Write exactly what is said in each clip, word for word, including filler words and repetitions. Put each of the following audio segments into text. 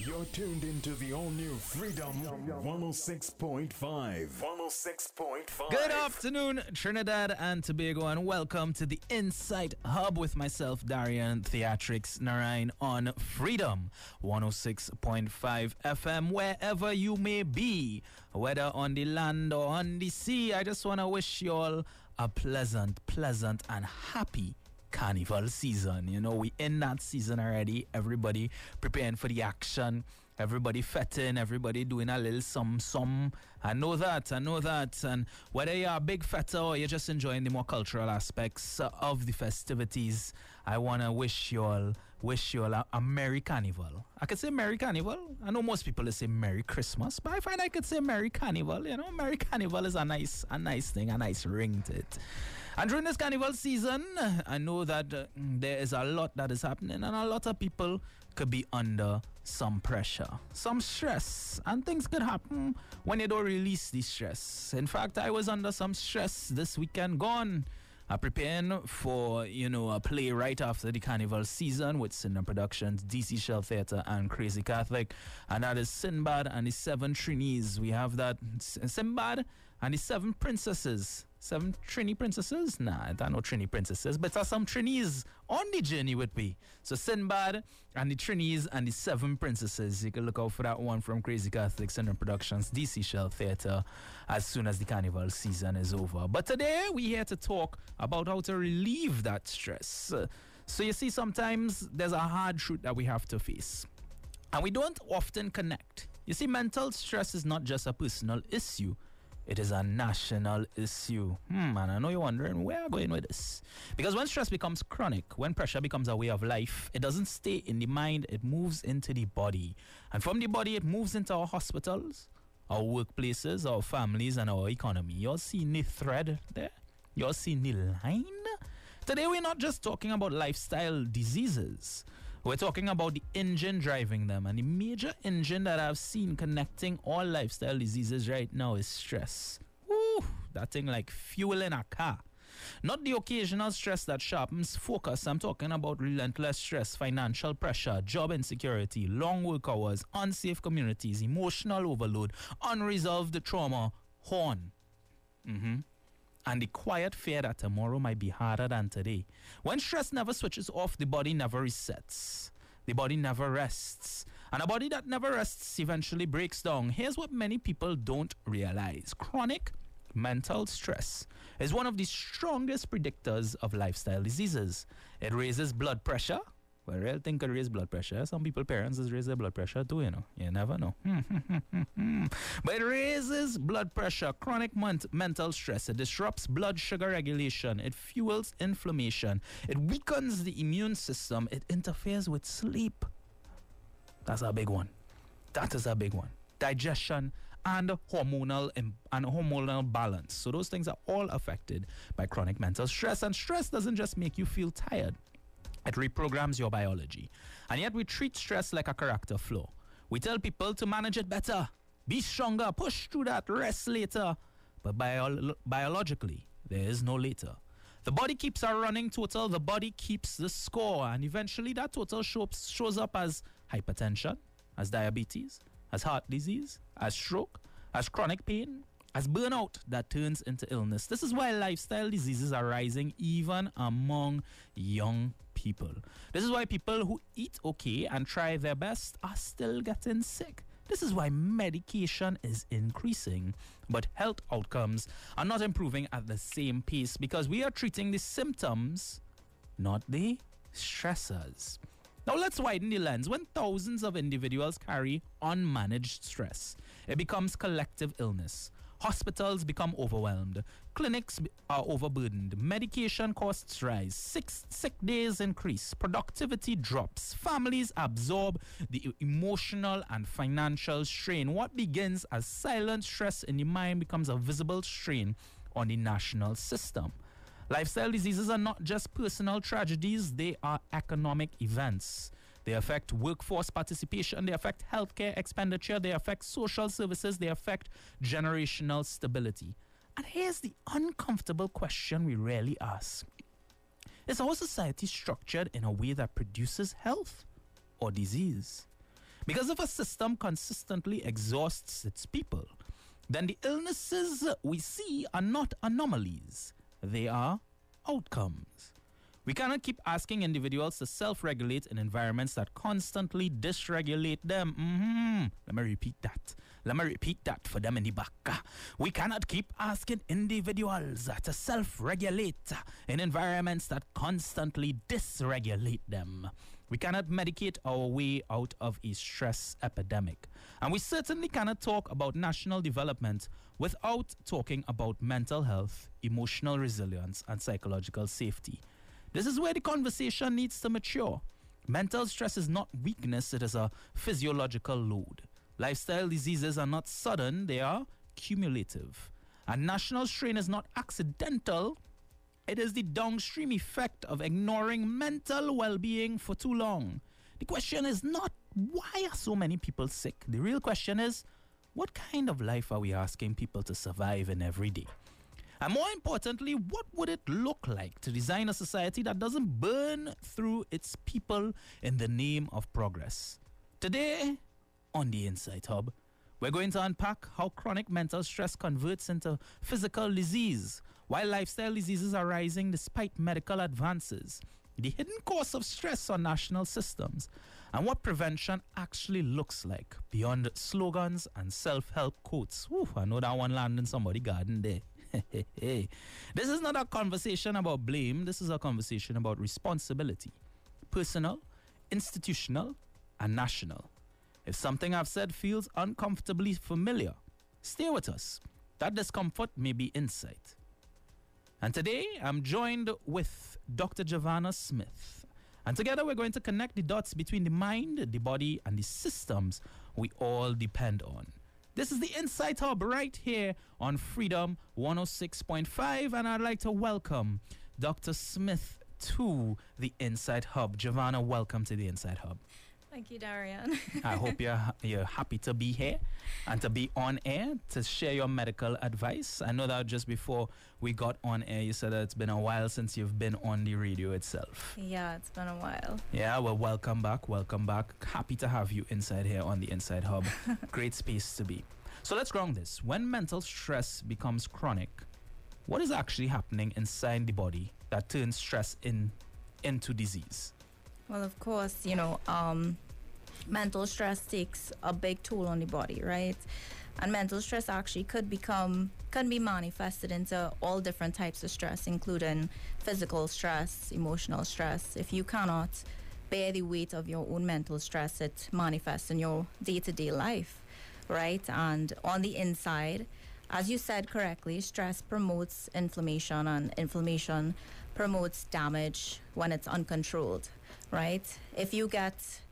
You're tuned into the all-new Freedom one oh six point five. one oh six point five. Good afternoon, Trinidad and Tobago, and welcome to the Insight Hub with myself, Darian Theatrics Narayan, on Freedom one oh six point five F M, wherever you may be, whether on the land or on the sea. I just want to wish you all a pleasant, pleasant and happy Carnival season. You know, we in that season already. Everybody preparing for the action. Everybody fetting. Everybody doing a little some some. I know that. I know that. And whether you're a big fetter or you're just enjoying the more cultural aspects of the festivities, I want to wish you all, wish you all a, a Merry Carnival. I could say Merry Carnival. I know most people say Merry Christmas, but I find I could say Merry Carnival. You know, Merry Carnival is a nice, a nice thing, a nice ring to it. And during this Carnival season, I know that uh, there is a lot that is happening, and a lot of people could be under some pressure, some stress, and things could happen when you don't release the stress. In fact, I was under some stress this weekend gone. I'm preparing for, you know, a play right after the Carnival season with Cinema Productions, D C Shell Theatre, and Crazy Catholic. And that is Sinbad and the Seven Trinis. We have that Sinbad and the Seven Princesses. Seven Trini Princesses? Nah, I don't know Trini Princesses, but there's some Trinis on the journey with me. So Sinbad and the Trinis and the Seven Princesses. You can look out for that one from Crazy Catholic, Cinema Productions, D C Shell Theatre, as soon as the Carnival season is over. But today, we're here to talk about how to relieve that stress. Uh, so you see, sometimes there's a hard truth that we have to face. And we don't often connect. You see, mental stress is not just a personal issue. It is a national issue. Hmm, and I know you're wondering where I'm going with this. Because when stress becomes chronic, when pressure becomes a way of life, it doesn't stay in the mind, it moves into the body. And from the body, it moves into our hospitals, our workplaces, our families, and our economy. You're seeing the thread there? You're seeing the line? Today, we're not just talking about lifestyle diseases. We're talking about the engine driving them. And the major engine that I've seen connecting all lifestyle diseases right now is stress. Woo, that thing like fuel in a car. Not the occasional stress that sharpens focus. I'm talking about relentless stress, financial pressure, job insecurity, long work hours, unsafe communities, emotional overload, unresolved trauma, horn. Mm-hmm. And the quiet fear that tomorrow might be harder than today. When stress never switches off, the body never resets. The body never rests. And a body that never rests eventually breaks down. Here's what many people don't realize. Chronic mental stress is one of the strongest predictors of lifestyle diseases. It raises blood pressure. Well, real thing could raise blood pressure. Some people, parents, just raise their blood pressure too, you know. You never know. But it raises blood pressure, chronic mon- mental stress. It disrupts blood sugar regulation. It fuels inflammation. It weakens the immune system. It interferes with sleep. That's a big one. That is a big one. Digestion and hormonal Im- and hormonal balance. So those things are all affected by chronic mental stress. And stress doesn't just make you feel tired. It reprograms your biology. And yet we treat stress like a character flaw. We tell people to manage it better, be stronger, push through that, rest later. But bio- biologically, there is no later. The body keeps a running total, the body keeps the score, and eventually that total shows, shows up as hypertension, as diabetes, as heart disease, as stroke, as chronic pain, as burnout that turns into illness. This is why lifestyle diseases are rising even among young people. This is why people who eat okay and try their best are still getting sick. This is why medication is increasing, but health outcomes are not improving at the same pace because we are treating the symptoms, not the stressors. Now let's widen the lens. When thousands of individuals carry unmanaged stress, it becomes collective illness. Hospitals become overwhelmed. Clinics are overburdened. Medication costs rise. Sick, sick days increase. Productivity drops. Families absorb the emotional and financial strain. What begins as silent stress in the mind becomes a visible strain on the national system. Lifestyle diseases are not just personal tragedies, they are economic events. They affect workforce participation, they affect healthcare expenditure, they affect social services, they affect generational stability. And here's the uncomfortable question we rarely ask. Is our society structured in a way that produces health or disease? Because if a system consistently exhausts its people, then the illnesses we see are not anomalies, they are outcomes. We cannot keep asking individuals to self-regulate in environments that constantly dysregulate them. Mm-hmm. Let me repeat that. Let me repeat that for them in the back. We cannot keep asking individuals to self-regulate in environments that constantly dysregulate them. We cannot medicate our way out of a stress epidemic. And we certainly cannot talk about national development without talking about mental health, emotional resilience, and psychological safety. This is where the conversation needs to mature. Mental stress is not weakness, it is a physiological load. Lifestyle diseases are not sudden, they are cumulative. And national strain is not accidental, it is the downstream effect of ignoring mental well-being for too long. The question is not why are so many people sick? The real question is, what kind of life are we asking people to survive in every day? And more importantly, what would it look like to design a society that doesn't burn through its people in the name of progress? Today, on the Insight Hub, we're going to unpack how chronic mental stress converts into physical disease, why lifestyle diseases are rising despite medical advances, the hidden cause of stress on national systems, and what prevention actually looks like beyond slogans and self-help quotes. Whew, I know that one landed in somebody's garden there. This is not a conversation about blame. This is a conversation about responsibility. Personal, institutional, and national. If something I've said feels uncomfortably familiar, stay with us. That discomfort may be insight. And today, I'm joined with Doctor Giovanna Smith. And together, we're going to connect the dots between the mind, the body, and the systems we all depend on. This is the Insight Hub right here on Freedom one oh six point five, and I'd like to welcome Doctor Smith to the Insight Hub. Giovanna, welcome to the Insight Hub. Thank you, Darian. I hope you're you're happy to be here and to be on air to share your medical advice. I know that just before we got on air, you said that it's been a while since you've been on the radio itself. Yeah, it's been a while. Yeah, well, welcome back. Welcome back. Happy to have you inside here on the Insight Hub. Great space to be. So let's ground this. When mental stress becomes chronic, what is actually happening inside the body that turns stress in into disease? Well, of course, you know, um, mental stress takes a big toll on the body, right? And mental stress actually could become, can be manifested into all different types of stress, including physical stress, emotional stress. If you cannot bear the weight of your own mental stress, it manifests in your day-to-day life, right? And on the inside, as you said correctly, stress promotes inflammation, and inflammation promotes damage when it's uncontrolled, right? If you get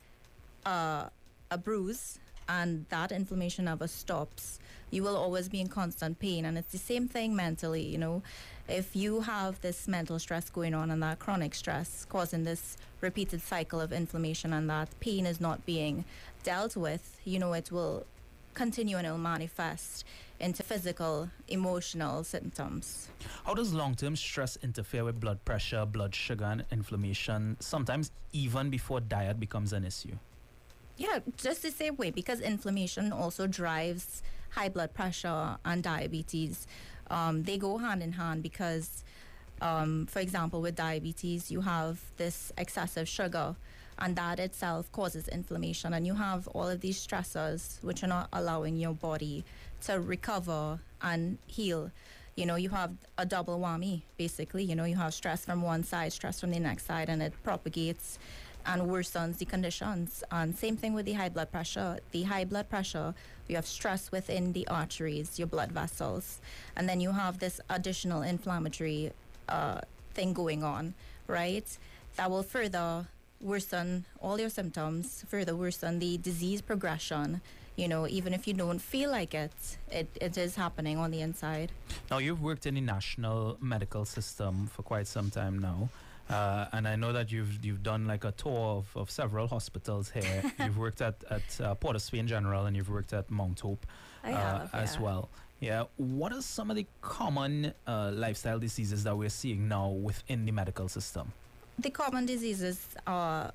uh, a bruise and that inflammation never stops, you will always be in constant pain. And it's the same thing mentally, you know. If you have this mental stress going on and that chronic stress causing this repeated cycle of inflammation and that pain is not being dealt with, you know, it will continue and it will manifest into physical, emotional symptoms. How does long-term stress interfere with blood pressure, blood sugar, and inflammation, sometimes even before diet becomes an issue? Yeah, just the same way, because inflammation also drives high blood pressure and diabetes. Um, they go hand in hand because, um, for example, with diabetes, you have this excessive sugar, and that itself causes inflammation, and you have all of these stressors which are not allowing your body to recover and heal. You know, you have a double whammy, basically. You know, you have stress from one side, stress from the next side, and it propagates and worsens the conditions. And same thing with the high blood pressure. The high blood pressure, you have stress within the arteries, your blood vessels, and then you have this additional inflammatory uh, thing going on, right? That will further worsen all your symptoms, further worsen the disease progression. You know, even if you don't feel like it, it, it is happening on the inside. Now, you've worked in the national medical system for quite some time now. Uh, and I know that you've you've done like a tour of, of several hospitals here. You've worked at, at uh, Port of Spain General, and you've worked at Mount Hope I uh, have, as yeah. well. Yeah. What are some of the common uh, lifestyle diseases that we're seeing now within the medical system? The common diseases are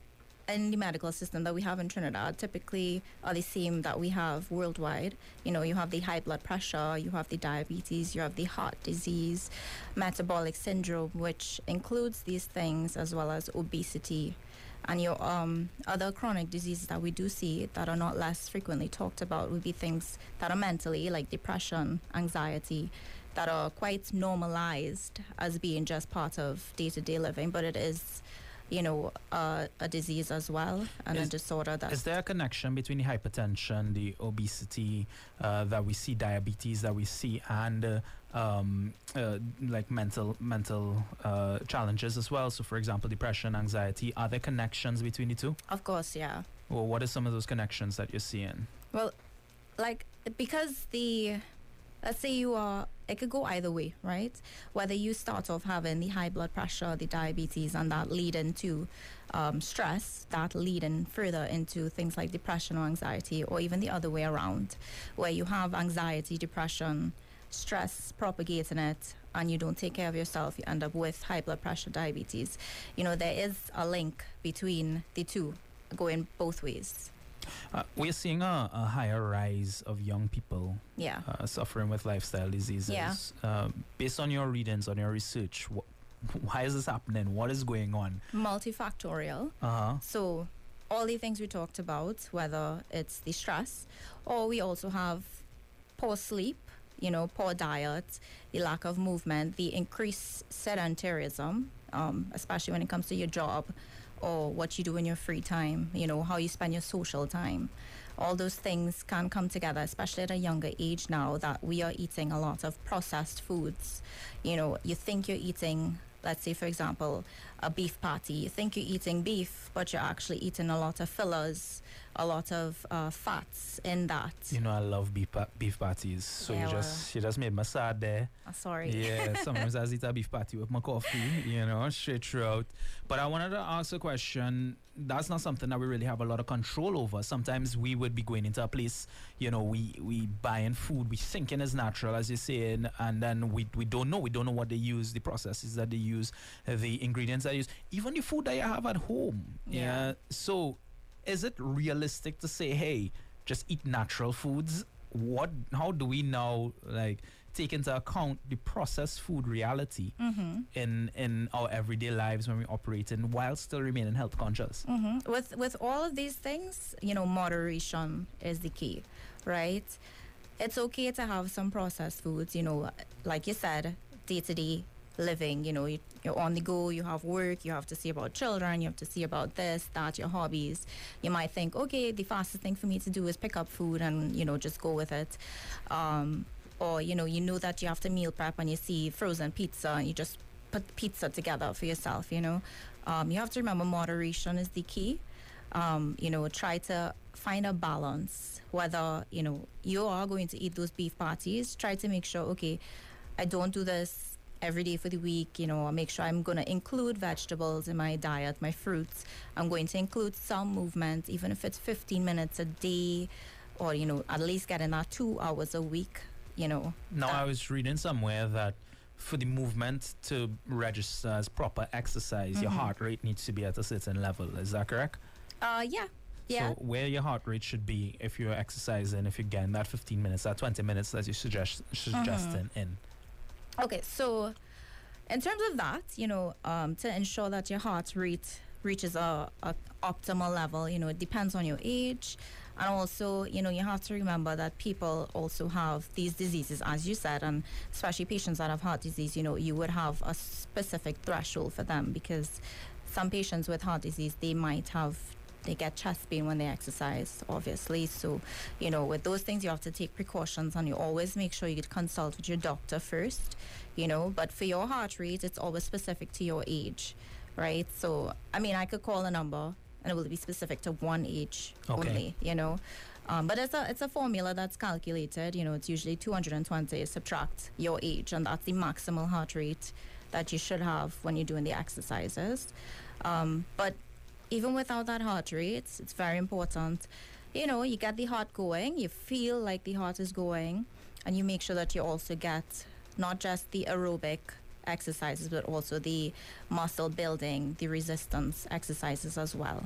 in the medical system that we have in Trinidad typically are the same that we have worldwide. You know, you have the high blood pressure, you have the diabetes, you have the heart disease, metabolic syndrome, which includes these things, as well as obesity. And your um, other chronic diseases that we do see that are not less frequently talked about would be things that are mentally, like depression, anxiety, that are quite normalized as being just part of day-to-day living, but it is, you know, uh, a disease as well, and Is- a disorder that Is there a connection between the hypertension, the obesity uh, that we see, diabetes that we see, and uh, um, uh, like mental mental uh, challenges as well? So, for example, depression, anxiety. Are there connections between the two? of course, yeah. Well, what are some of those connections that you're seeing? Well, like, because the, let's say you are, it could go either way, right? Whether you start off having the high blood pressure, the diabetes, and that lead into um, stress, that lead in further into things like depression or anxiety, or even the other way around, where you have anxiety, depression, stress propagating it, and you don't take care of yourself, you end up with high blood pressure, diabetes. You know, there is a link between the two going both ways. Uh, we're seeing a, a higher rise of young people Yeah. uh, suffering with lifestyle diseases. Yeah. Um, based on your readings, on your research, wh- why is this happening? What is going on? Multifactorial. Uh-huh. So all the things we talked about, whether it's the stress, or we also have poor sleep, you know, poor diet, the lack of movement, the increased sedentarism, um, especially when it comes to your job or what you do in your free time, you know, how you spend your social time. All those things can come together, especially at a younger age now that we are eating a lot of processed foods. You know, you think you're eating, let's say, for example, a beef patty. You think you're eating beef, but you're actually eating a lot of fillers, a lot of uh, fats in that. You know, I love beef, pa- beef patties. So Yeah, you just you just made me sad there. Uh, sorry. Yeah, sometimes I eat a beef patty with my coffee, you know, straight throughout. But I wanted to ask a question. That's not something that we really have a lot of control over. Sometimes we would be going into a place, you know, we we buying food, we thinking is natural, as you're saying, and then we we don't know. We don't know what they use, the processes that they use, uh, the ingredients that they use, even the food that you have at home. Yeah. Yeah. So, is it realistic to say, hey, just eat natural foods? What? How do we now like take into account the processed food reality Mm-hmm. in in our everyday lives when we operate in while still remaining health conscious? Mm-hmm. With with all of these things, you know, moderation is the key, right? It's okay to have some processed foods, you know, like you said, day to day living. You know, you, you're on the go, you have work, you have to see about children, you have to see about this, that, your hobbies. You might think, okay, the fastest thing for me to do is pick up food and, you know, just go with it. Um, or, you know, you know that you have to meal prep and you see frozen pizza and you just put pizza together for yourself, you know. Um, you have to remember moderation is the key. Um, you know, try to find a balance. Whether, you know, you are going to eat those beef patties, try to make sure, okay, I don't do this every day for the week, you know, I make sure I'm going to include vegetables in my diet, my fruits. I'm going to include some movement, even if it's fifteen minutes a day, or, you know, at least getting that two hours a week, you know. Now, that- I was reading somewhere that for the movement to register as proper exercise, your Mhm. heart rate needs to be at a certain level. Is that correct? Uh, yeah, yeah. So where your heart rate should be if you're exercising, if you're getting that fifteen minutes, that twenty minutes that you suggest suggesting in. Okay, so in terms of that, you know, um, to ensure that your heart rate reaches a, a optimal level, you know, it depends on your age. And also, you know, you have to remember that people also have these diseases, as you said, and especially patients that have heart disease, you know, you would have a specific threshold for them because some patients with heart disease, they might have they get chest pain when they exercise, obviously. So, you know, with those things, you have to take precautions and you always make sure you consult with your doctor first, you know. But for your heart rate, it's always specific to your age, right? So, I mean, I could call a number and it will be specific to one age Okay. only, you know. Um, but it's a it's a formula that's calculated. You know, it's usually two hundred twenty subtract your age, and that's the maximal heart rate that you should have when you're doing the exercises. Um, but even without that heart rate, it's very important. You know, you get the heart going, you feel like the heart is going, and you make sure that you also get not just the aerobic exercises, but also the muscle building, the resistance exercises as well.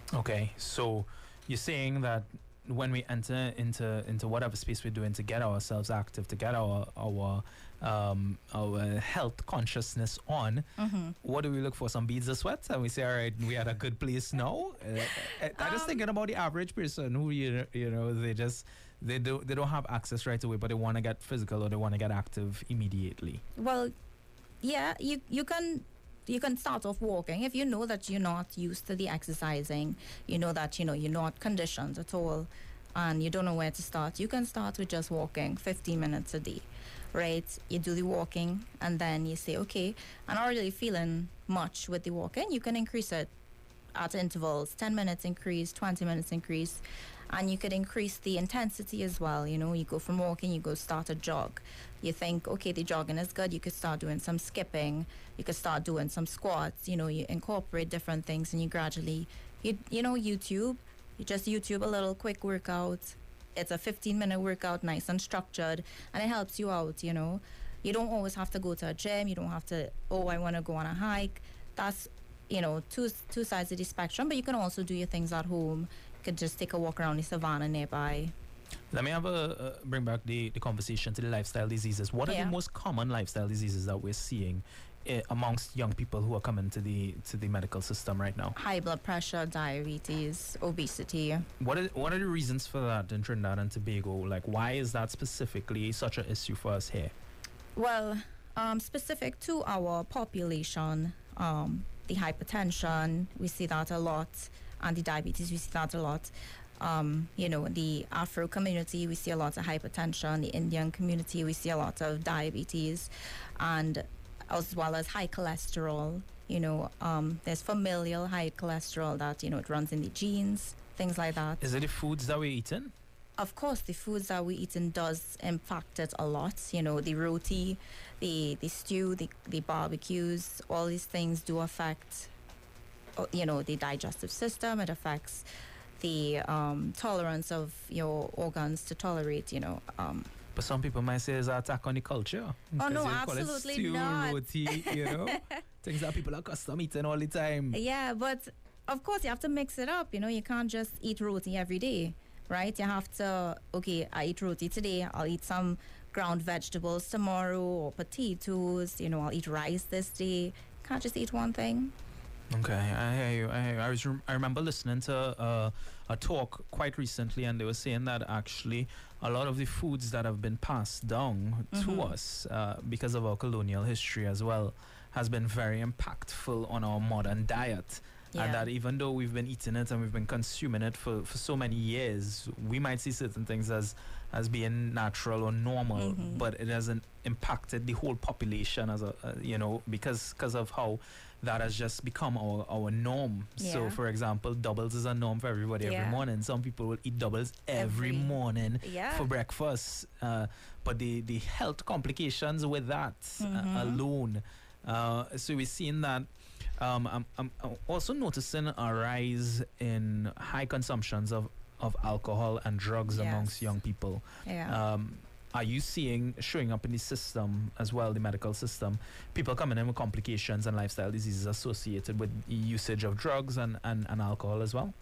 Okay, so you're saying that when we enter into into whatever space we're doing to get ourselves active, to get our our um, our health consciousness on, Mm-hmm. what do we look for? Some beads of sweat, and we say, all right, we at a good place now. Uh, I, I'm just Um, thinking about the average person who you you know they just they do they don't have access right away, but they want to get physical or they want to get active immediately. Well, yeah, you you can you can start off walking if you know that you're not used to the exercising. You know that you know you're not conditioned at all, and you don't know where to start. You can start with just walking fifteen minutes a day, right? You do the walking, and then you say, okay, I'm not really feeling much with the walking. You can increase it at intervals, ten minutes increase, twenty minutes increase, and you could increase the intensity as well. You know, you go from walking, you go start a jog. You think, okay, the jogging is good, you could start doing some skipping, you could start doing some squats. You know, you incorporate different things, and you gradually, you, you know, YouTube, you just YouTube a little quick workout. It's a fifteen minute workout, nice and structured, and it helps you out. You know, you don't always have to go to a gym, you don't have to, oh, I want to go on a hike. That's, you know, two two sides of the spectrum, but you can also do your things at home. You could just take a walk around the savannah nearby. Let me have a uh, bring back the, the conversation to the lifestyle diseases. What are Yeah. the most common lifestyle diseases that we're seeing uh, amongst young people who are coming to the to the medical system right now? High blood pressure, diabetes, obesity. What are what are the reasons for that in Trinidad and Tobago? Like, why is that specifically such an issue for us here? Well, um, specific to our population, um, the hypertension, we see that a lot, and the diabetes, we see that a lot. Um, you know, the Afro community, we see a lot of hypertension. The Indian community, we see a lot of diabetes, and as well as high cholesterol. You know, um, there's familial high cholesterol that, you know, it runs in the genes, things like that. Is it the foods that we're eating? Of course, the foods that we eating does impact it a lot. You know, the roti, the the stew, the, the barbecues, all these things do affect, uh, you know, the digestive system. It affects the um, tolerance of your organs to tolerate, you know. Um, But some people might say it's an attack on the culture. Oh, no, 'Cause you call it absolutely stew, not. roti, you know, things that people are accustomed eating all the time. yeah, but of course, you have to mix it up. You know, you can't just eat roti every day, right? You have to, okay, I eat roti today, I'll eat some ground vegetables tomorrow or potatoes, you know, I'll eat rice this day. Can't just eat one thing. Okay, I hear you. I, hear you. I was rem- I remember listening to uh, a talk quite recently, and they were saying that actually a lot of the foods that have been passed down Mhm. to us uh, because of our colonial history as well has been very impactful on our modern diet. And Yeah. that even though we've been eating it and we've been consuming it for, for so many years, we might see certain things as as being natural or normal, Mhm. but it hasn't impacted the whole population as a uh, you know because because of how that has just become our, our norm. So, Yeah. for example, doubles is a norm for everybody Yeah. every morning. Some people will eat doubles every, Every- morning Yeah. for breakfast. Uh, but the, the health complications with that uh, Mhm. alone. Uh, so we're seeing that. Um, I'm, I'm also noticing a rise in high consumptions of, of alcohol and drugs Yes. amongst young people. Yeah. Um, are you seeing showing up in the system as well, the medical system, people coming in with complications and lifestyle diseases associated with the usage of drugs and, and, and alcohol as well?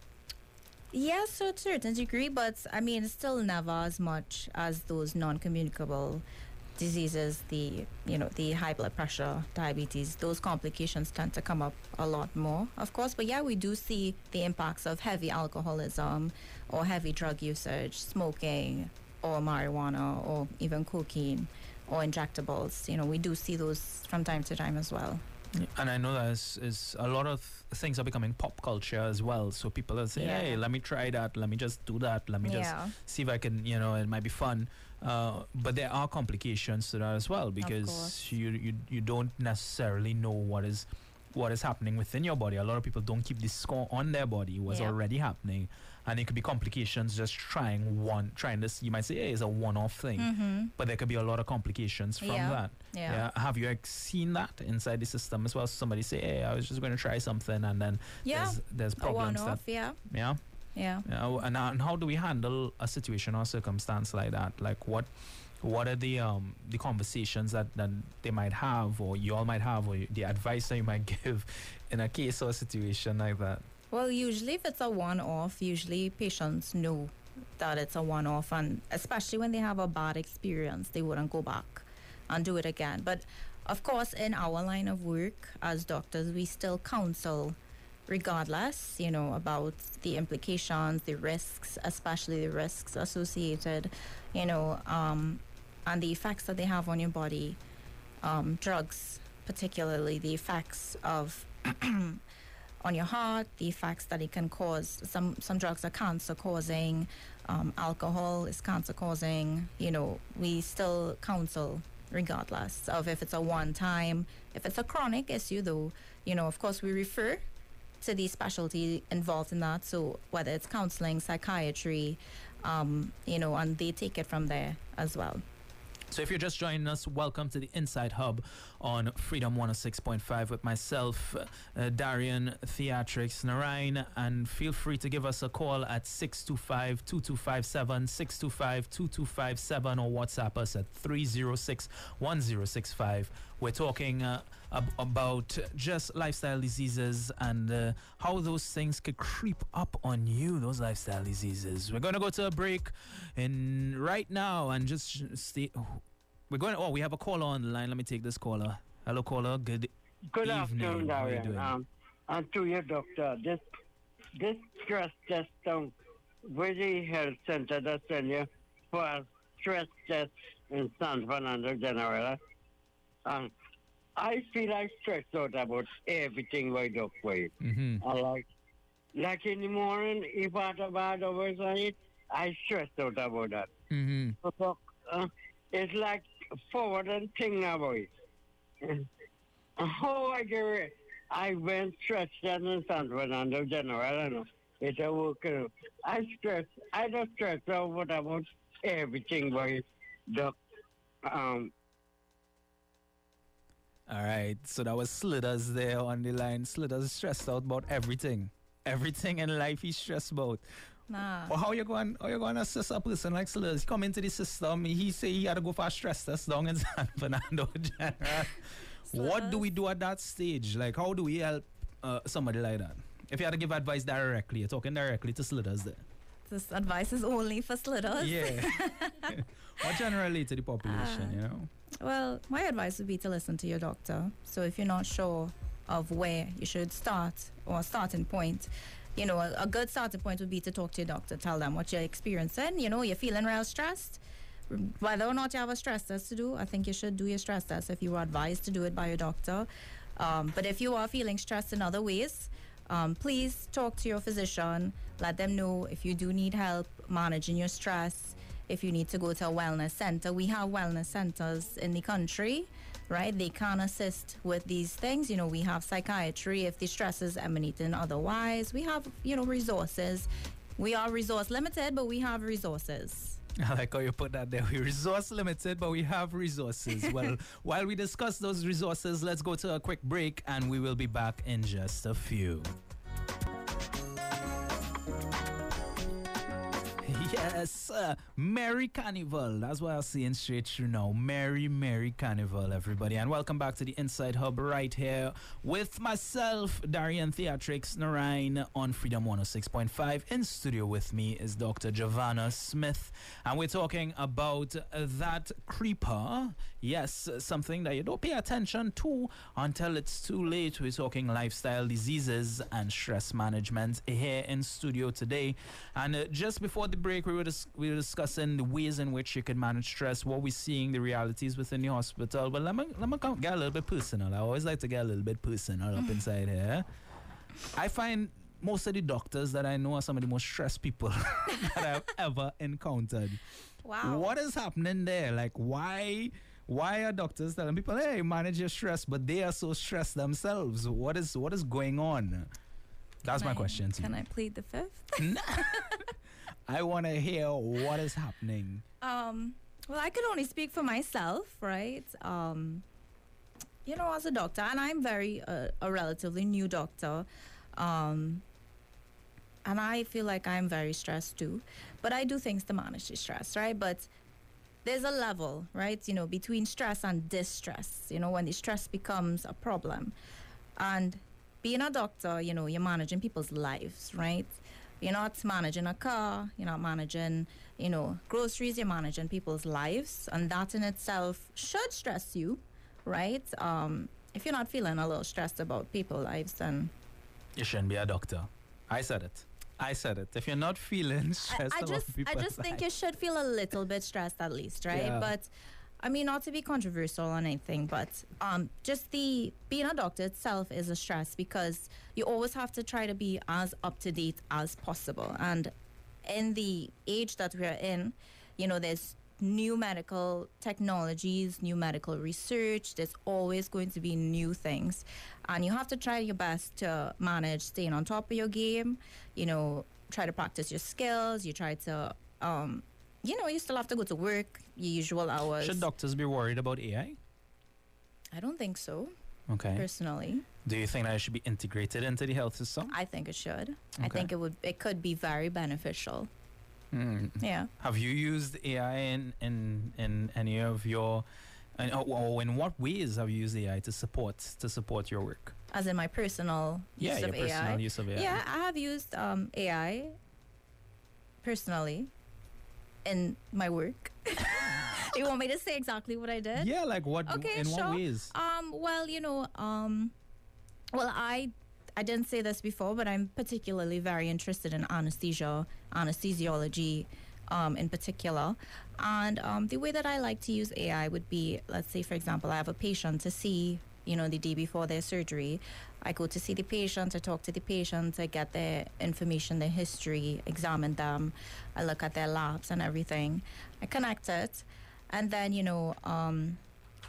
Yes, to a certain degree, but I mean, it's still never as much as those non-communicable diseases, the, you know, the high blood pressure, diabetes. Those complications tend to come up a lot more, of course. But yeah, we do see the impacts of heavy alcoholism or heavy drug usage, smoking, or marijuana, or even cocaine, or injectables. You know, we do see those from time to time as well. And I know that is, is a lot of things are becoming pop culture as well. So people are saying, Yeah. hey, let me try that. Let me just do that. Let me just Yeah. see if I can, you know, it might be fun. Uh, but there are complications to that as well because course. you, you you don't necessarily know what is what is happening within your body. A lot of people don't keep the score on their body, what's Yeah. already happening. And it could be complications just trying one, trying this. You might say, hey, it's a one-off thing. Mm-hmm. But there could be a lot of complications from Yeah. that. Yeah. Have you like, seen that inside the system as well? Somebody say, "Hey, I was just going to try something," and then Yeah. there's, there's A problems one-off. that, Yeah. yeah, Yeah. yeah. And, and how do we handle a situation or circumstance like that? Like, what, what are the um the conversations that, that they might have, or you all might have, or the advice that you might give in a case or a situation like that? Well, usually if it's a one-off, usually patients know that it's a one-off, and especially when they have a bad experience, they wouldn't go back and do it again. But of course, in our line of work as doctors, we still counsel regardless, you know, about the implications, the risks, especially the risks associated, you know, um, and the effects that they have on your body. Um, drugs, particularly the effects of on your heart, the effects that it can cause. Some some drugs are cancer causing. Um, alcohol is cancer causing. You know, we still counsel regardless of if it's a one time. If it's a chronic issue, though, you know, of course, we refer to the specialty involved in that. So whether it's counseling, psychiatry, um, you know, and they take it from there as well. So if you're just joining us, welcome to the Inside Hub on Freedom one oh six point five with myself, uh, Darian Theatrics Narain, and feel free to give us a call at six two five, two two five seven, six two five, two two five seven or WhatsApp us at three oh six, one oh six five. We're talking uh, ab- about just lifestyle diseases and uh, how those things could creep up on you, those lifestyle diseases. We're going to go to a break in right now and just stay. We're going. Oh, we have a caller on the line. Let me take this caller. Hello, caller. Good. Good evening. afternoon, How are you Darian. doing? Um, and to your doctor, this this stress test um, with the health center that send you for a stress test in San Fernando General. Um, I feel I stressed out about everything I do for it. Mm-hmm. I like, like in the morning, if I have a bad hours on it, I stressed out about that. Mm-hmm. So, uh, it's like forward and thing about it. How I get it? I went stretched out in San Fernando General. I don't know. It's a work. uh, I stress. I don't stress out about everything by the um. All right. So that was Slithers there on the line. Slithers stressed out about everything. Everything in life he's stressed about. Nah. Well, how you going? How you going to assess a person like Slithers? He come into the system. He say he had to go for a stress test down in San Fernando General. What do we do at that stage? Like, how do we help uh, somebody like that? If you had to give advice directly, you're talking directly to Slithers there. This advice is only for Slithers. Yeah. Or generally to the population, Uh, you know? Well, my advice would be to listen to your doctor. So if you're not sure of where you should start or a starting point, you know, a, a good starting point would be to talk to your doctor. Tell them what you're experiencing. You know, you're feeling real stressed. Whether or not you have a stress test to do, I think you should do your stress test if you were advised to do it by your doctor. Um, but if you are feeling stressed in other ways, um, please talk to your physician. Let them know if you do need help managing your stress, if you need to go to a wellness center. We have wellness centers in the country, right? They can assist with these things. You know, we have psychiatry if the stress is emanating otherwise. We have, you know, resources. We are resource limited, but we have resources. I like how you put that there. We're resource limited, but we have resources. Well, while we discuss those resources, let's go to a quick break and we will be back in just a few. Yes, uh, Merry Carnival. That's what I'm saying straight through now. Merry, Merry Carnival, everybody. And welcome back to the Inside Hub right here with myself, Darian Theatrics Narain on Freedom one oh six point five. In studio with me is Doctor Giovanna Smith. And we're talking about uh, that creeper. Yes, uh, something that you don't pay attention to until it's too late. We're talking lifestyle diseases and stress management here in studio today. And uh, just before the break, we were, dis- we were discussing the ways in which you can manage stress, what we're seeing, the realities within the hospital. But let me, let me come, get a little bit personal. I always like to get a little bit personal up inside here. I find most of the doctors that I know are some of the most stressed people that I've ever encountered. Wow. What is happening there? Like, why... Why are doctors telling people, hey, manage your stress, but they are so stressed themselves? What is what is going on? That's Can my I- question to Can you. I plead the fifth? I want to hear what is happening. Um, well, I can only speak for myself, right? Um, you know, as a doctor, and I'm very uh, a relatively new doctor, um, and I feel like I'm very stressed too. But I do things to manage the stress, right? But there's a level, right? You know, between stress and distress. You know, when the stress becomes a problem, and being a doctor, you know, you're managing people's lives, right? You're not managing a car, you're not managing, you know, groceries, you're managing people's lives. And that in itself should stress you, right? Um, if you're not feeling a little stressed about people's lives, then You shouldn't be a doctor. I said it. I said it. If you're not feeling stressed I, I about just, I people's just think lives- you should feel a little bit stressed at least, right? Yeah. But I mean, not to be controversial or anything, but um, just the being a doctor itself is a stress because you always have to try to be as up to date as possible. And in the age that we're in, you know, there's new medical technologies, new medical research. There's always going to be new things, and you have to try your best to manage staying on top of your game. You know, try to practice your skills. You try to. Um, You know, you still have to go to work, your usual hours. Should doctors be worried about A I? I don't think so, Okay. personally. Do you think that it should be integrated into the health system? I think it should. I Okay. think it would. It could be very beneficial. Mm. Yeah. Have you used A I in, in, in any of your, and, or, or in what ways have you used A I to support to support your work? As in my personal Yeah, use your of A I. personal use of A I. Yeah, I have used um, A I personally in my work. You want me to say exactly what I did? Yeah, like what? Okay, in sure. what ways? Um, well, you know, um, well, I I didn't say this before, but I'm particularly very interested in anesthesia, anesthesiology, um, in particular. And um, the way that I like to use A I would be, let's say, for example, I have a patient to see, you know, the day before their surgery. I go to see the patient, I talk to the patient, I get their information, their history, examine them, I look at their labs and everything. I connect it, and then, you know, um,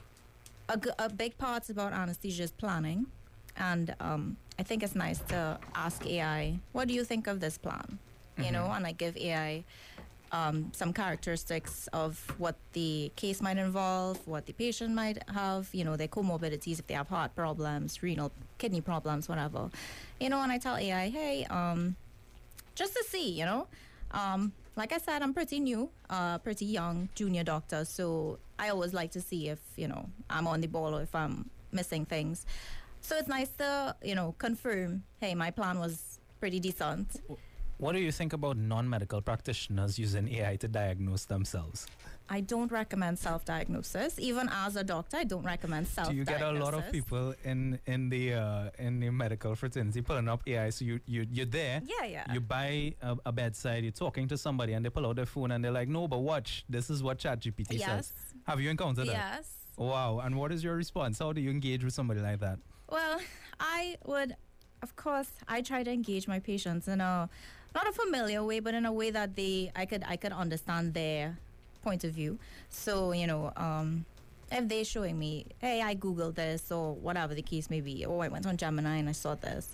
a, g- a big part about anesthesia is planning. And um, I think it's nice to ask A I, what do you think of this plan? You know, and I give A I um, some characteristics of what the case might involve, what the patient might have, you know, their comorbidities, if they have heart problems, renal, kidney problems, whatever. You know, and I tell A I, hey, um, just to see, you know. Um, like I said, I'm pretty new, uh, pretty young junior doctor, so I always like to see if, you know, I'm on the ball or if I'm missing things. So it's nice to, you know, confirm, hey, my plan was pretty decent. What do you think about non-medical practitioners using A I to diagnose themselves? I don't recommend self-diagnosis. Even as a doctor, I don't recommend Do self-diagnosis. you get a lot of people in in the uh, in the medical fraternity pulling up A I? So you you you're there. Yeah, yeah. You buy a, a bedside. You're talking to somebody, and they pull out their phone and they're like, "No, but watch. This is what ChatGPT Yes. says." Have you encountered that? Yes. Wow. And what is your response? How do you engage with somebody like that? Well, I would, of course, I try to engage my patients in a not a familiar way, but in a way that they I could I could understand their point of view. So, you know, um, if they're showing me, hey, I Googled this or whatever the case may be, or I went on Gemini and I saw this,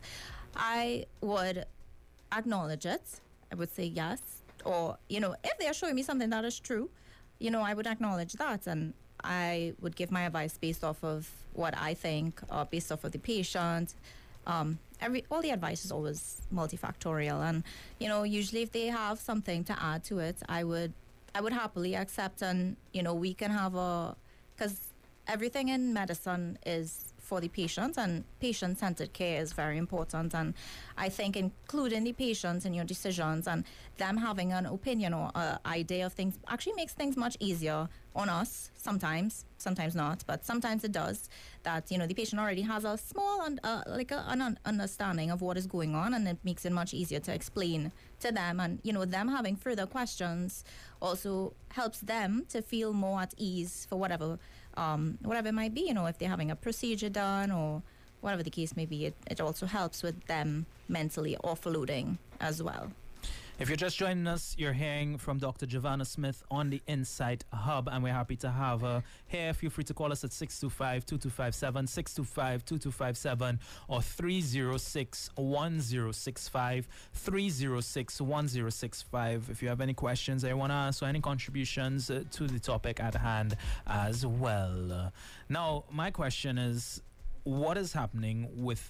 I would acknowledge it. I would say yes. Or, you know, if they're showing me something that is true, you know, I would acknowledge that, and I would give my advice based off of what I think, or based off of the patient. Um, every all the advice is always multifactorial, and you know, usually if they have something to add to it, I would, I would happily accept, and you know, we can have a, because everything in medicine is for the patient, and patient-centered care is very important. And I think including the patient in your decisions and them having an opinion or uh, idea of things actually makes things much easier on us. Sometimes, sometimes not, but sometimes it does. That you know the patient already has a small and uh, like a, an un- understanding of what is going on, and it makes it much easier to explain to them. And you know, them having further questions also helps them to feel more at ease for whatever. Um, whatever it might be, you know, if they're having a procedure done or whatever the case may be, it, it also helps with them mentally offloading as well. If you're just joining us, you're hearing from Doctor Giovanna Smith on the Insight Hub, and we're happy to have her here. Feel free to call us at six two five, two two five seven, six two five, two two five seven or three zero six, one zero six five, three zero six, one zero six five. If you have any questions that you want to ask or any contributions uh, to the topic at hand as well. Uh, now, my question is, what is happening with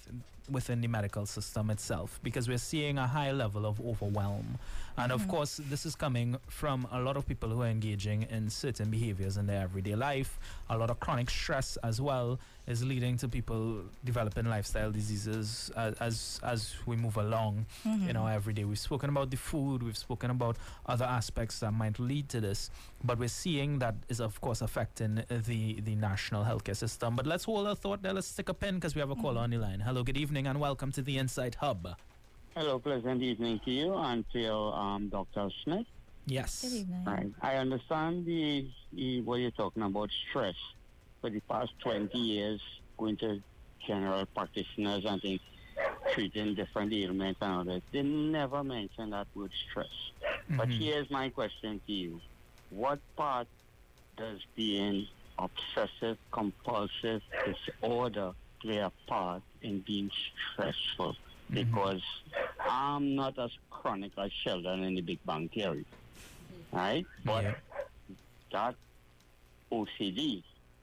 within the medical system itself, because we're seeing a high level of overwhelm. And of course, this is coming from a lot of people who are engaging in certain behaviors in their everyday life. A lot of chronic stress as well is leading to people developing lifestyle diseases as as, as we move along Mm-hmm. in our everyday. We've spoken about the food, we've spoken about other aspects that might lead to this, but we're seeing that is of course affecting the, the national healthcare system. But let's hold our thought there. Let's stick a pin because we have a call on the line. Hello, good evening, and welcome to the Insight Hub. Hello, pleasant evening to you and to your um, Doctor Smith. Yes. Good evening. Right. I understand the, the what you're talking about, stress. For the past twenty years, going to general practitioners and things, treating different ailments and all that, they never mention that word stress. But Mhm. here's my question to you. What part does being obsessive compulsive disorder play a part in being stressful? Because I'm not as chronic as Sheldon in the Big Bang Theory, right? But Yeah. that O C D,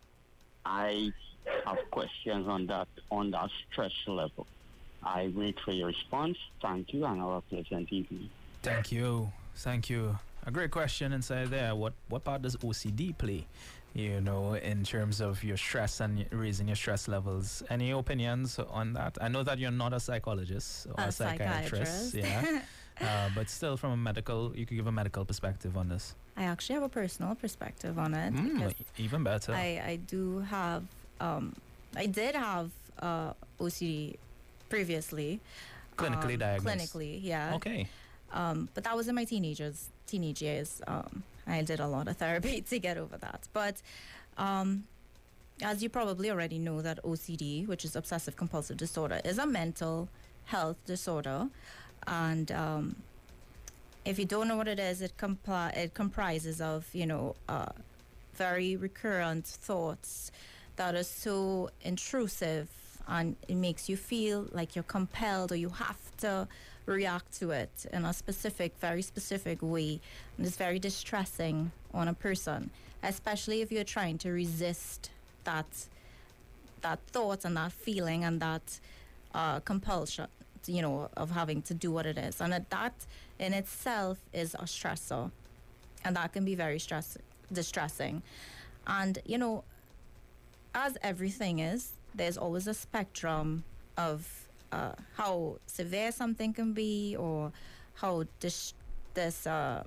I have questions on that on that stress level. I wait for your response. Thank you, and have a pleasant evening. Thank you. Thank you. A great question inside there. What what part does O C D play, you know, in terms of your stress and y- raising your stress levels? Any opinions on that? I know that you're not a psychologist or a, A psychiatrist. psychiatrist. Yeah. uh, but still, from a medical, you could give a medical perspective on this. I actually have a personal perspective on it Mm, because e- even better. I, I do have, um, I did have uh, O C D previously. Clinically um, diagnosed. Clinically, yeah. Okay. Um, but that was in my teenagers, teenage years. Um, I did a lot of therapy to get over that. But um, as you probably already know, that O C D, which is obsessive compulsive disorder, is a mental health disorder. And um, if you don't know what it is, it, compli- it comprises of, you know, uh, very recurrent thoughts that are so intrusive, and it makes you feel like you're compelled or you have to react to it in a specific, very specific way. And it's very distressing on a person, especially if you're trying to resist that that thought and that feeling and that uh, compulsion, you know, of having to do what it is. And that, that in itself is a stressor, and that can be very stress distressing. And you know, as everything is, there's always a spectrum of uh, how severe something can be, or how dis- this uh,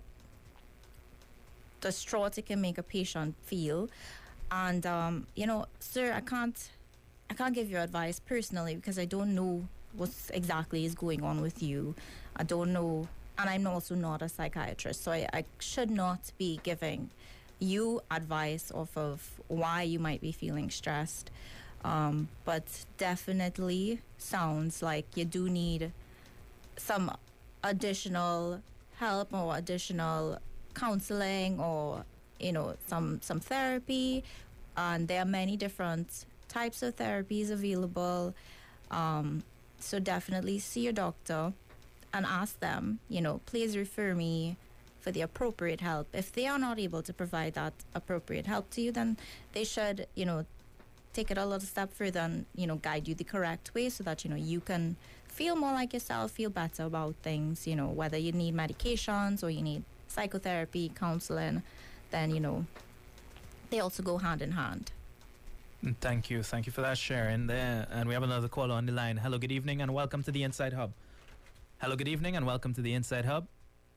distraught it can make a patient feel. And um, you know, sir, I can't, I can't give you advice personally because I don't know what exactly is going on with you. I don't know, and I'm also not a psychiatrist, so I, I should not be giving you advice off of why you might be feeling stressed. Um, but definitely sounds like you do need some additional help or additional counseling, or you know, some some therapy. And there are many different types of therapies available. Um, so definitely see your doctor and ask them, you know, please refer me for the appropriate help. If they are not able to provide that appropriate help to you, then they should, you know, take it a little step further and, you know, guide you the correct way so that, you know, you can feel more like yourself, feel better about things, you know, whether you need medications or you need psychotherapy, counseling, then, you know, they also go hand in hand. Mm, Thank you. Thank you for that sharing there. And we have another caller on the line. Hello, good evening, and welcome to the Inside Hub. Hello, good evening, and welcome to the Inside Hub.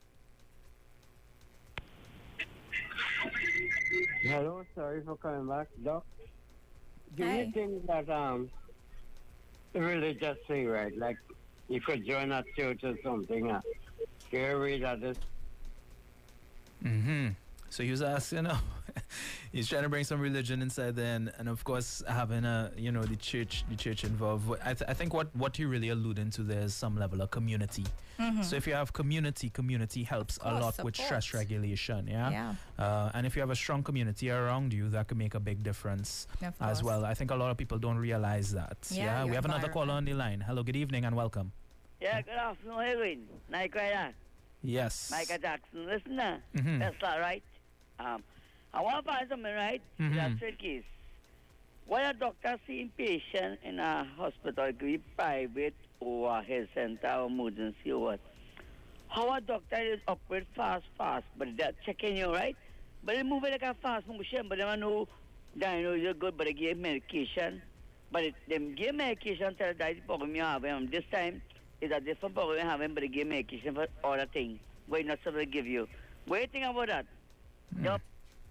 Hello, sorry for coming back, Doc. Do Hi. you think that um, religious thing, right? Like, you could join a church or something, uh, do you read at this? Mm-hmm. So he was asking, you know, he's trying to bring some religion inside there, and, and of course having a, you know, the church, the church involved. I, th- I think what what you're really alluding to there is some level of community. Mm-hmm. So if you have community, community helps a course, lot with support. stress regulation. Yeah. Yeah, Uh, and if you have a strong community around you, that can make a big difference of as course. well. I think a lot of people don't realize that. Yeah, we your have another caller on the line. Hello, good evening, and welcome. Yeah, good afternoon, how you doing? Night Rider, Yes. Michael Jackson. Listen now, Mhm. that's all right. Um, I want to find something, right? Mhm. That's the case. When a doctor seeing patient in a hospital, it could be private or a health center or emergency or what, how a doctor is operate fast, fast, but they're checking you, right? But they move it like a fast motion, but they don't know, they know you're good, but they give medication. But it, them give medication tell that the problem you have. Um, this time, is a different problem you have, but they give medication for other things. Why not supposed to give you? What do you think about that? Mm. Yep.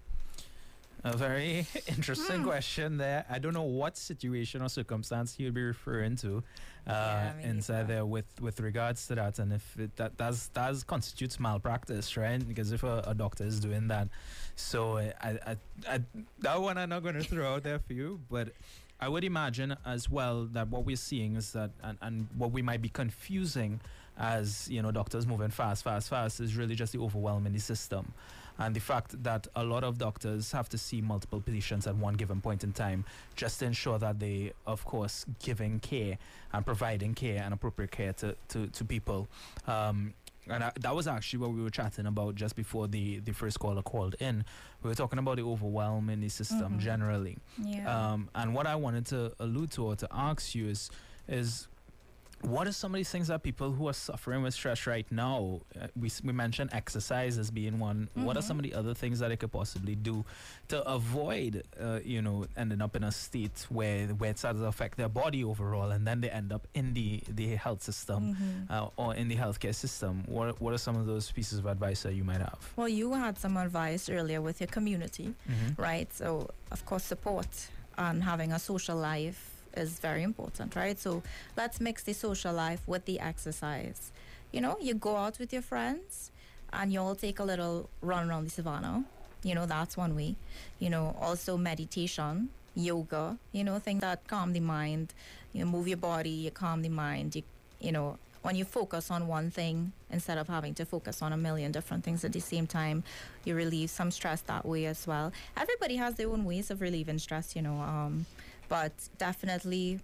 A very interesting question there. I don't know what situation or circumstance you'll be referring to uh, Yeah, me inside neither. there with, with regards to that, and if it, that does does constitutes malpractice, right? Because if a, a doctor is doing that, so uh, I, I, I that one I'm not going to throw out there for you, but I would imagine as well that what we're seeing is that, and, and what we might be confusing as, you know, doctors moving fast, fast, fast is really just the overwhelming the system. And the fact that a lot of doctors have to see multiple patients at one given point in time just to ensure that they, of course, giving care and providing care and appropriate care to, to, to people. Um, and I, that was actually what we were chatting about just before the, the first caller called in. We were talking about the overwhelm in the system Mhm. generally. Yeah. Um, and what I wanted to allude to or to ask you is, is what are some of these things that people who are suffering with stress right now, uh, we, s- we mentioned exercise as being one. What are Mhm. some of the other things that they could possibly do to avoid, uh, you know, ending up in a state where, where it starts to affect their body overall and then they end up in the, the health system Mhm. uh, or in the healthcare system? What, what are some of those pieces of advice that you might have? Well, you had some advice earlier with your community, right? So, of course, support and having a social life is very important, right? So, let's mix the social life with the exercise. You know, you go out with your friends and you all take a little run around the savannah. You know, that's one way. You know, also meditation, yoga, you know, things that calm the mind. You move your body, you calm the mind. You, you know, when you focus on one thing instead of having to focus on a million different things at the same time, you relieve some stress that way as well. Everybody has their own ways of relieving stress, you know, um, but definitely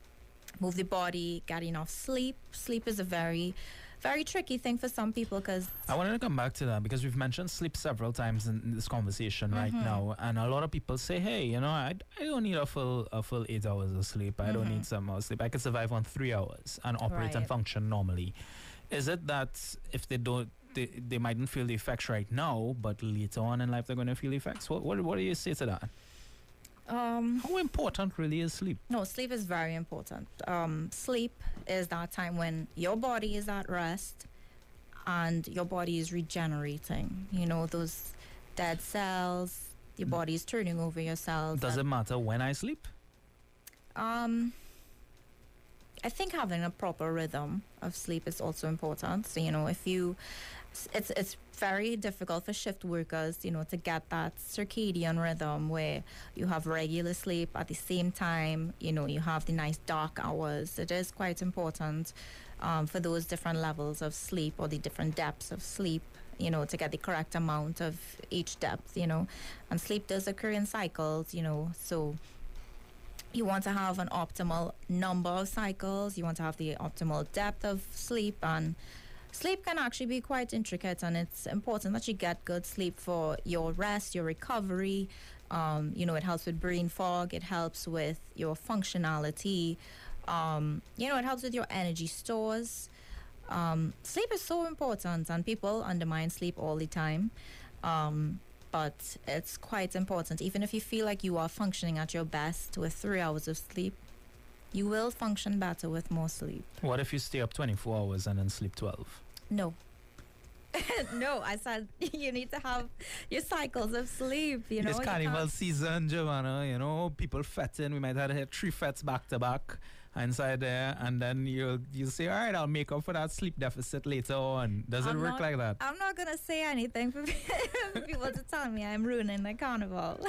move the body, get enough sleep. Sleep is a very, very tricky thing for some people because I wanted to come back to that because we've mentioned sleep several times in this conversation right Mhm. now, and a lot of people say, "Hey, you know, I, I don't need a full a full eight hours of sleep. I don't Mhm. need some hours sleep. I can survive on three hours and operate and Right. function normally." Is it that if they don't, they, they mightn't feel the effects right now, but later on in life they're going to feel the effects? What what what do you say to that? um, How important really is sleep? no, sleep is very important. Um, sleep is that time when your body is at rest and your body is regenerating. You know, those dead cells, your body is turning over your cells. Does and- it matter when I sleep? Um, I think having a proper rhythm of sleep is also important. So, you know, if you, it's it's very difficult for shift workers, you know, to get that circadian rhythm where you have regular sleep at the same time, you know, you have the nice dark hours. It is quite important um, for those different levels of sleep or the different depths of sleep, you know, to get the correct amount of each depth, you know. And sleep does occur in cycles, you know, so you want to have an optimal number of cycles, you want to have the optimal depth of sleep, and sleep can actually be quite intricate, and it's important that you get good sleep for your rest, your recovery. Um, you know, it helps with brain fog, it helps with your functionality, um, you know, it helps with your energy stores. Um, sleep is so important, and people undermine sleep all the time. Um, but it's quite important. Even if you feel like you are functioning at your best with three hours of sleep, you will function better with more sleep. What if you stay up twenty-four hours and then sleep twelve? No. No, I said you need to have your cycles of sleep, you know. It's you carnival can't- season, Joanna. You know, people fetting. We might have had three fets back to back inside there, and then you you say, "All right, I'll make up for that sleep deficit later on." Does I'm it work not- like that? I'm not going to say anything for people to tell me I'm ruining the carnival.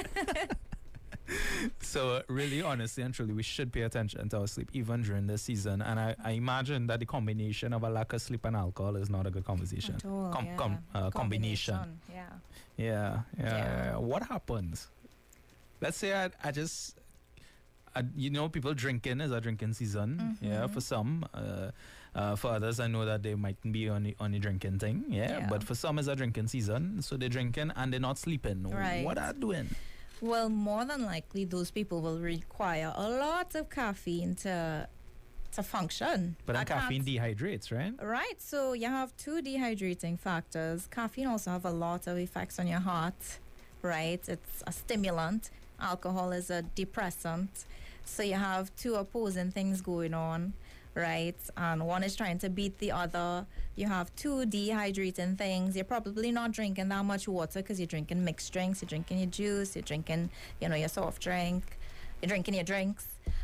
So, really, honestly and truly, we should pay attention to our sleep even during this season. And I, I imagine that the combination of a lack of sleep and alcohol is not a good conversation. At all, Com- yeah. com- uh, combination. Yeah. Yeah, yeah, Yeah. yeah. What happens? Let's say I, I just, I, you know, people drinking is a drinking season. Yeah, Mhm. for some. Uh, uh, for others, I know that they might be on the, on the drinking thing. Yeah, Yeah. but for some, it's a drinking season. So they're drinking and they're not sleeping. Right. What are they doing? Well, more than likely, those people will require a lot of caffeine to to function. But then I can't- caffeine dehydrates, right? Right, so you have two dehydrating factors. Caffeine also have a lot of effects on your heart, right? It's a stimulant. Alcohol is a depressant. So you have two opposing things going on, right? And one is trying to beat the other. You have two dehydrating things. You're probably not drinking that much water because you're drinking mixed drinks. You're drinking your juice. You're drinking, you know, your soft drink. You're drinking your drinks.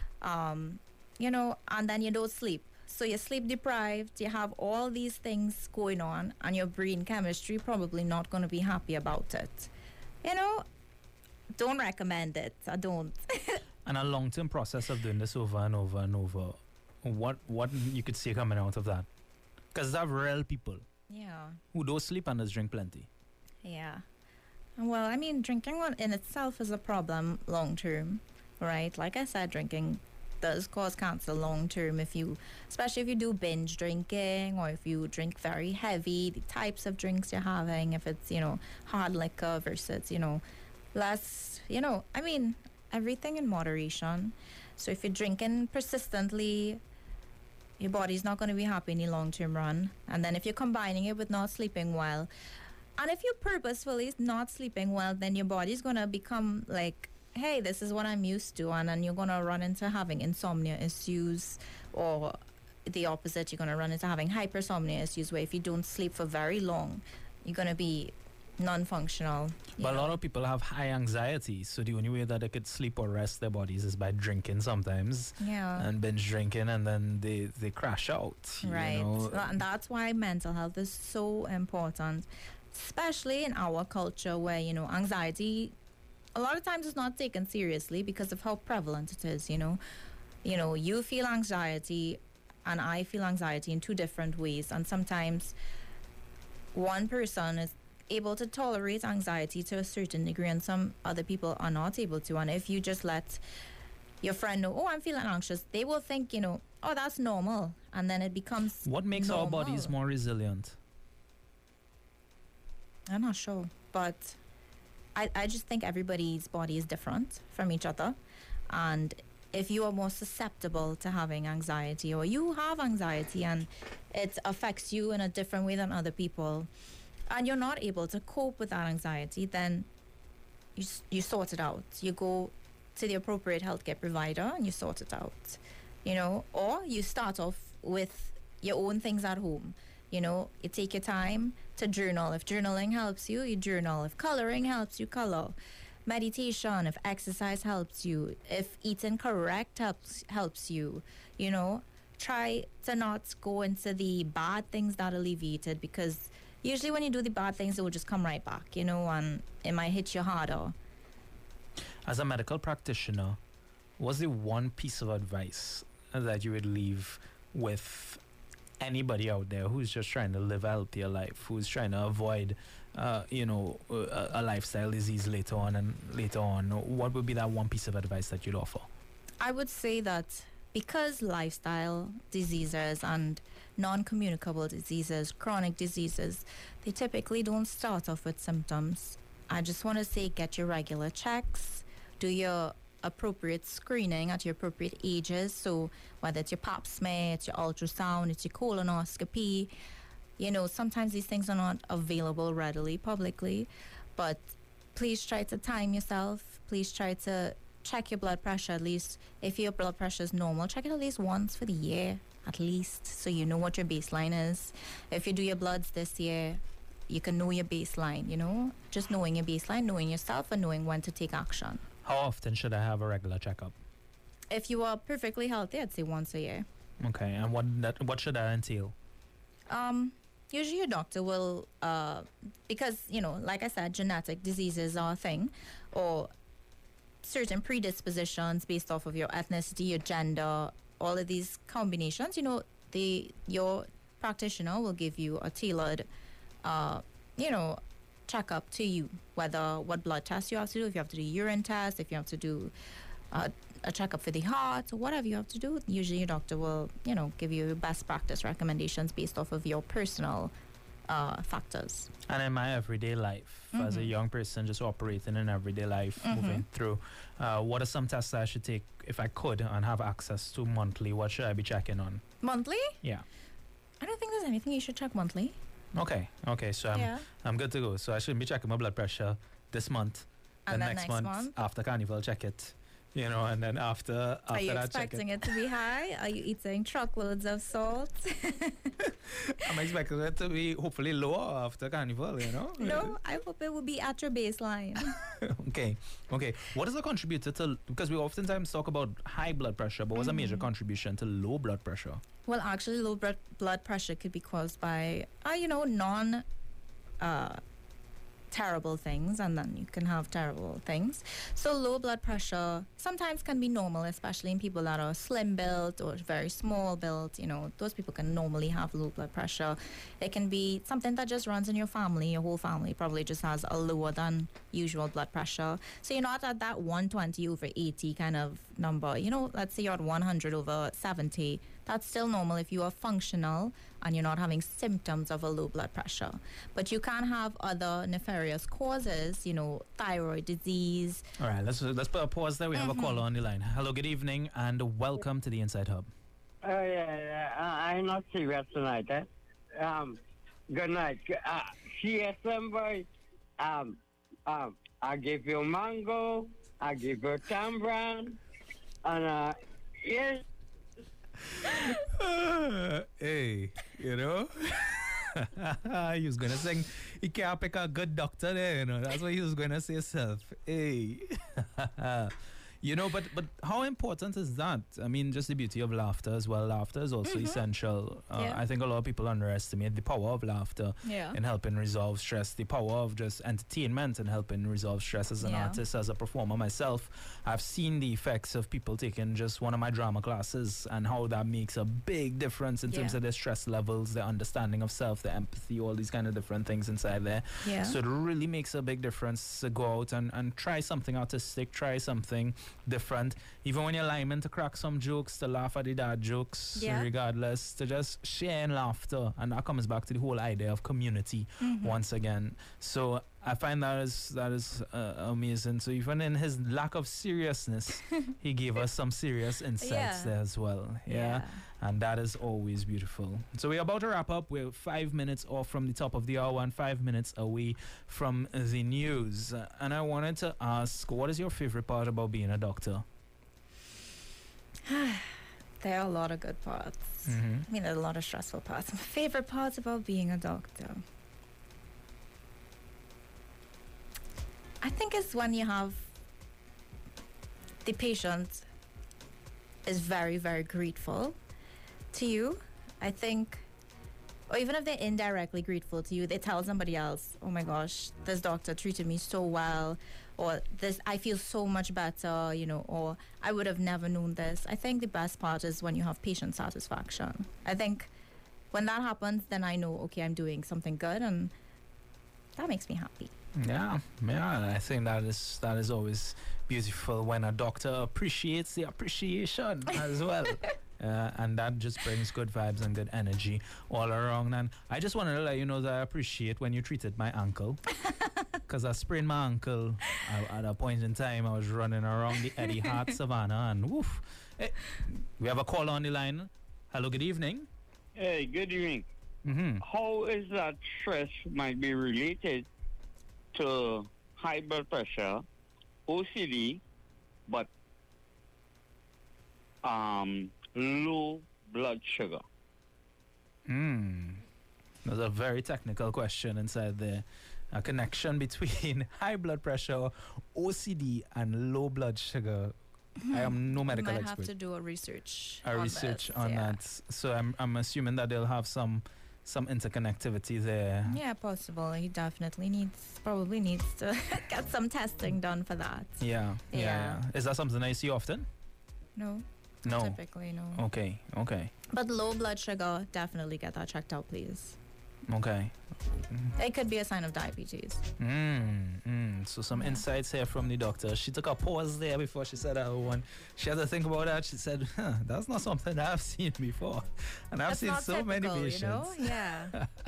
Um, you know, and then you don't sleep. So you're sleep deprived, you have all these things going on, and your brain chemistry probably not going to be happy about it. You know, don't recommend it. I don't. And a long-term process of doing this over and over and over. What what you could see coming out of that? Because there are real people Yeah, who don't sleep and just drink plenty. yeah. Well, I mean, drinking one in itself is a problem long term, right? Like I said, drinking does cause cancer long term if you, especially if you do binge drinking or if you drink very heavy, the types of drinks you're having, if it's, you know, hard liquor versus, you know, less, you know, I mean, everything in moderation. So if you're drinking persistently, your body's not going to be happy in the long term run. And then if you're combining it with not sleeping well, and if you're purposefully not sleeping well, then your body's going to become like, hey, this is what I'm used to, and then you're going to run into having insomnia issues, or the opposite, you're going to run into having hypersomnia issues, where if you don't sleep for very long, you're going to be non-functional. you But a know. lot of people have high anxiety, so the only way that they could sleep or rest their bodies is by drinking sometimes Yeah. and binge drinking, and then they, they crash out. you Right. know. Tha- And that's why mental health is so important, especially in our culture where, you know, anxiety a lot of times it's not taken seriously because of how prevalent it is, you know. You know, you feel anxiety and I feel anxiety in two different ways. And sometimes one person is able to tolerate anxiety to a certain degree and some other people are not able to. And if you just let your friend know, oh, I'm feeling anxious, they will think, you know, oh, that's normal. And then it becomes What makes our normal. bodies more resilient? I'm not sure, but I, I just think everybody's body is different from each other. And if you are more susceptible to having anxiety, or you have anxiety and it affects you in a different way than other people, and you're not able to cope with that anxiety, then you, s- you sort it out. You go to the appropriate healthcare provider and you sort it out, you know, or you start off with your own things at home. You know, you take your time to journal. If journaling helps you, you journal. If coloring helps you, color. Meditation, if exercise helps you, if eating correct helps helps you, you know, try to not go into the bad things that alleviate it, because usually when you do the bad things, it will just come right back, you know, and it might hit you harder. As a medical practitioner, what's the one piece of advice that you would leave with anybody out there who's just trying to live a healthier life, who's trying to avoid, uh, you know, a, a lifestyle disease later on and later on? What would be that one piece of advice that you'd offer? I would say that because lifestyle diseases and non-communicable diseases, chronic diseases, they typically don't start off with symptoms. I just want to say get your regular checks, do your appropriate screening at your appropriate ages. So whether it's your pap smear, it's your ultrasound, it's your colonoscopy, you know, sometimes these things are not available readily publicly, but please try to time yourself. Please try to check your blood pressure at least. If your blood pressure is normal, check it at least once for the year, at least, so you know what your baseline is. If you do your bloods this year, you can know your baseline, you know? Just knowing your baseline, knowing yourself, and knowing when to take action. How often should I have a regular checkup? If you are perfectly healthy, I'd say once a year. Okay, and what that what should that entail? Um, usually your doctor will, uh, because, you know, like I said, genetic diseases are a thing, or certain predispositions based off of your ethnicity, your gender, all of these combinations, you know, the your practitioner will give you a tailored, uh, you know, checkup to you, whether what blood test you have to do, if you have to do urine test, if you have to do uh, a checkup for the heart, or whatever you have to do. Usually your doctor will, you know, give you best practice recommendations based off of your personal uh, factors. And in my everyday life, as a Mhm. young person just operating in everyday life, Mhm. moving through, uh, what are some tests I should take if I could and have access to monthly? What should I be checking on? Monthly? Yeah. I don't think there's anything you should check monthly. Okay. Okay. So I'm yeah. I'm good to go. So I shouldn't be checking my blood pressure this month. And then then next, next month, month? after carnival, check it. You know, and then after after Are you that, check it. expecting it to be high? Are you eating truckloads of salt? I'm expecting it to be hopefully lower after carnival. You know. No, I hope it will be at your baseline. Okay. Okay. What is a contributor to? Because we oftentimes talk about high blood pressure, but what's a major Mhm. contribution to low blood pressure? Well, actually, low blood blood pressure could be caused by, uh, you know, non uh, terrible things, and then you can have terrible things. So low blood pressure sometimes can be normal, especially in people that are slim built or very small built. You know, those people can normally have low blood pressure. It can be something that just runs in your family. Your whole family probably just has a lower than usual blood pressure. So you're not at that one twenty over eighty kind of number. You know, let's say you're at one hundred over seventy. That's still normal if you are functional and you're not having symptoms of a low blood pressure. But you can have other nefarious causes, you know, thyroid disease. All right. Let's let's put a pause there. We have a caller on the line. Hello. Good evening, and welcome to the Inside Hub. Oh, yeah, yeah. I, I'm not serious tonight, eh? Um, good night. Uh, C S M boy, um, um, I give you mango, I give you tambran, and, uh, yes. Uh, hey, you know, he was gonna sing. He can't pick a good doctor there. You know, that's what he was gonna say. Self, hey, you know, but but how important is that? I mean, just the beauty of laughter as well. Laughter is also Mhm. essential. Uh, Yeah. I think a lot of people underestimate the power of laughter Yeah. in helping resolve stress, the power of just entertainment and helping resolve stress. As an Yeah. artist, as a performer myself, I've seen the effects of people taking just one of my drama classes and how that makes a big difference in terms Yeah. of their stress levels, their understanding of self, their empathy, all these kind of different things inside there. Yeah. So it really makes a big difference to go out and, and try something artistic, try something different. Even when you're lying to crack some jokes, to laugh at the dad jokes, Yeah. regardless, to just share in laughter. And that comes back to the whole idea of community Mhm. once again. So I find that is that is uh, amazing. So even in his lack of seriousness, he gave us some serious insights Yeah. there as well. Yeah? And that is always beautiful. So we're about to wrap up. We're five minutes off from the top of the hour and five minutes away from the news. Uh, and I wanted to ask, what is your favorite part about being a doctor? There are a lot of good parts. Mm-hmm. I mean, there are a lot of stressful parts. My favorite parts about being a doctor, I think, is when you have the patient is very, very grateful to you. I think, or even if they're indirectly grateful to you, they tell somebody else, oh my gosh, this doctor treated me so well, or this, I feel so much better, you know, or I would have never known this. I think the best part is when you have patient satisfaction. I think when that happens, then I know, okay, I'm doing something good, and that makes me happy. Yeah, yeah. I think that is that is always beautiful when a doctor appreciates the appreciation as well. Uh, and that just brings good vibes and good energy all around. And I just wanted to let you know that I appreciate when you treated my ankle, because I sprained my ankle I, at a point in time. I was running around the Eddie Hart Savannah, and woof. Hey, we have a call on the line. Hello, good evening. Hey, good evening. Mm-hmm. How is that stress might be related to high blood pressure, O C D, but um, low blood sugar? Hmm. There's a very technical question inside there. A connection between high blood pressure, O C D, and low blood sugar. I am no medical you might expert. have to do a research. A on research this, on yeah. that. So I'm I'm assuming that they'll have some some interconnectivity there. Yeah, possible. He definitely needs, probably needs to get some testing done for that. Yeah, yeah, Yeah. yeah. Is that something I see often? No, No. typically no. Okay, okay, But low blood sugar, definitely get that checked out, please. okay. It could be a sign of diabetes. Mm, mm. So some Yeah. insights here from the doctor. She took a pause there before she said that one. She had to think about that. She said, huh, that's not something I've seen before. And I've That's seen not so many typical, patients. you know? Yeah.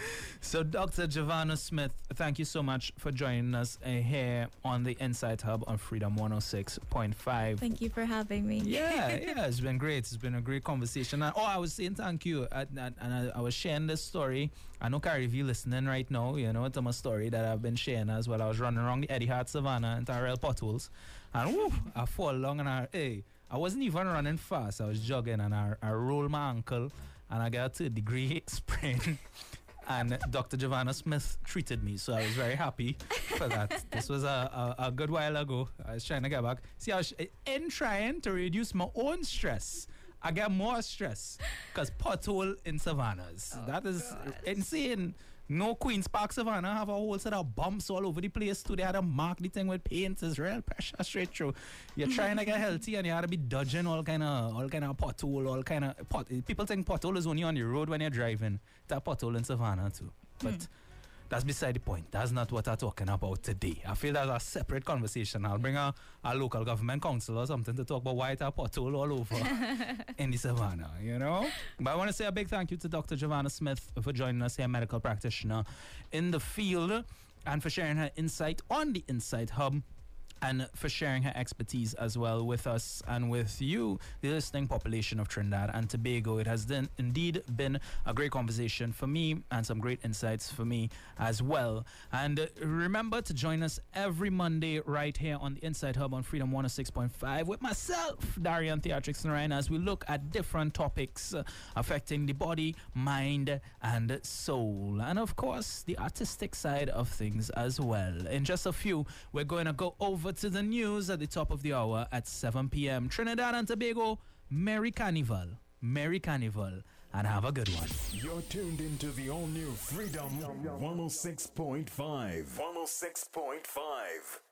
So, Doctor Giovanna Smith, thank you so much for joining us uh, here on the Insight Hub on Freedom one oh six point five. Thank you for having me. Yeah, yeah, it's been great. It's been a great conversation. And, oh, I was saying thank you. I, I, and I, I was sharing this story. I know Carrie V listening right now. You know, it's a story that I've been sharing as well. I was running around the Eddie Hart Savannah and Tyrell potholes. And woo, I fall along and I, hey, I wasn't even running fast. I was jogging and I, I rolled my ankle and I got a third degree sprain. And Doctor Giovanna Smith treated me, so I was very happy for that. This was a, a, a good while ago. I was trying to get back. See, I was, in trying to reduce my own stress, I get more stress because pothole in Savannahs. Oh, that is God. Insane. No Queen's Park Savannah have a whole set of bumps all over the place too. They had to mark the thing with paint. It's real pressure straight through. You're trying to get healthy and you had to be dodging all kind of all kind of pothole, all kind of pot. People think pothole is only on the road when you're driving. That pothole in Savannah too. But mm. that's beside the point. That's not what I'm talking about today. I feel that's a separate conversation. I'll bring a, a local government council or something to talk about why it's a pothole all over in the Savannah, you know? But I want to say a big thank you to Doctor Giovanna Smith for joining us here, medical practitioner in the field, and for sharing her insight on the Insight Hub, and for sharing her expertise as well with us and with you, the listening population of Trinidad and Tobago. It has then indeed been a great conversation for me and some great insights for me as well. And uh, remember to join us every Monday right here on the Insight Hub on Freedom one oh six point five with myself, Darian Theatrics Narayan, as we look at different topics uh, affecting the body, mind, and soul. And of course, the artistic side of things as well. In just a few, we're going to go over to the news at the top of the hour at seven p.m. Trinidad and Tobago, Merry Carnival, Merry Carnival, and have a good one. You're tuned into the all-new Freedom one oh six point five. one oh six point five.